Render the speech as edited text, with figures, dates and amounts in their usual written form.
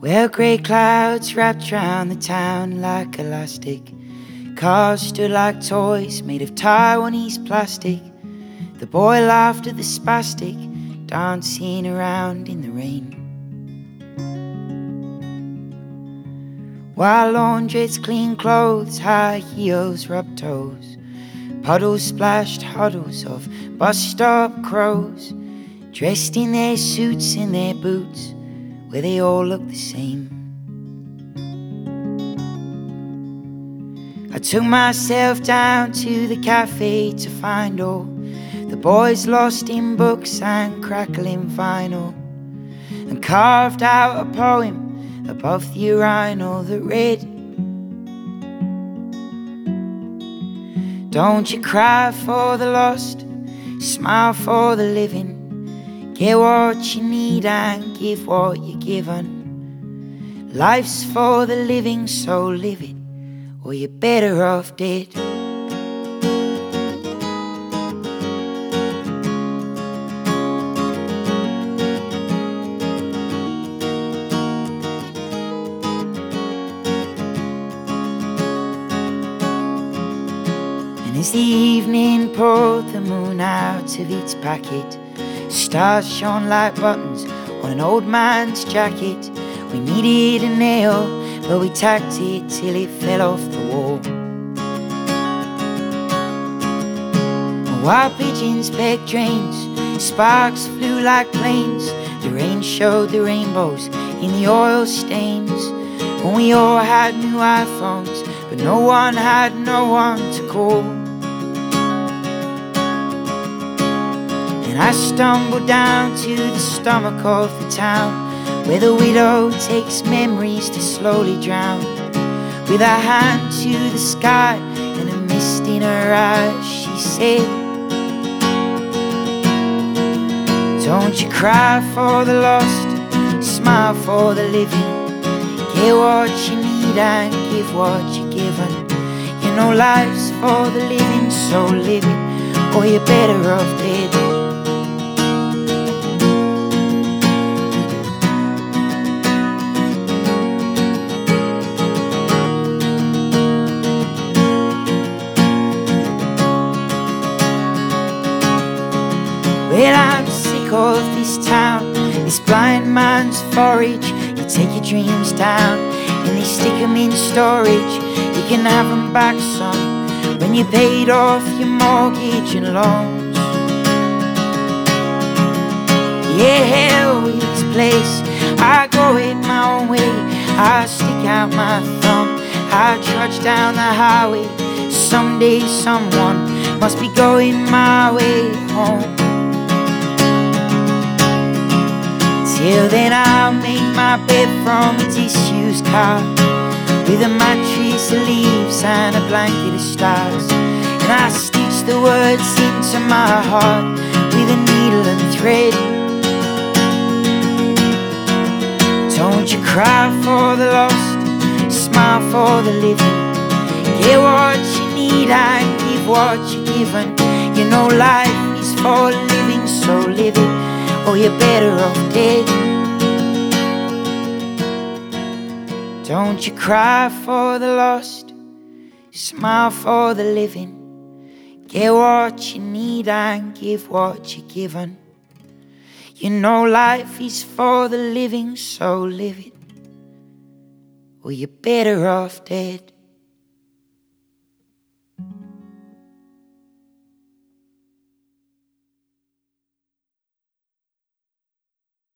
Well, grey clouds wrapped round the town like elastic. Cars stood like toys made of Taiwanese plastic. The boy laughed at the spastic, dancing around in the rain. While laundrettes clean clothes, high heels rub toes. Puddles splashed huddles of bus stop crows, dressed in their suits and their boots, where they all look the same. I took myself down to the cafe to find all the boys lost in books and crackling vinyl, and carved out a poem above the urinal that read, "Don't you cry for the lost, smile for the living. Get what you need and give what you're given. Life's for the living, so live it, or you're better off dead." And as the evening poured the moon out of its packet, stars shone like buttons on an old man's jacket. We needed a nail, but we tacked it till it fell off the wall. And while pigeons pecked drains, sparks flew like planes. The rain showed the rainbows in the oil stains. When we all had new iPhones, but no one had no one to call. And I stumbled down to the stomach of the town, where the widow takes memories to slowly drown. With her hand to the sky and a mist in her eyes, she said, "Don't you cry for the lost, smile for the living. Get what you need and give what you're given. You know life's for the living, so live it, or you're better off dead." Well, I'm sick of this town, this blind man's forage. You take your dreams down and they stick them in storage. You can have them back, son, when you paid off your mortgage and loans. Yeah, hell with this place, I go it my own way. I stick out my thumb, I trudge down the highway. Someday someone must be going my way home. Till then I'll make my bed from a disused car, with a mattress of leaves and a blanket of stars. And I stitch the words into my heart with a needle and thread. Don't you cry for the lost, smile for the living. Get what you need and give what you're given. You know life is for living, so live it, or you're better off dead. Don't you cry for the lost, smile for the living. Get what you need and give what you're given. You know life is for the living, so live it, or you're better off dead.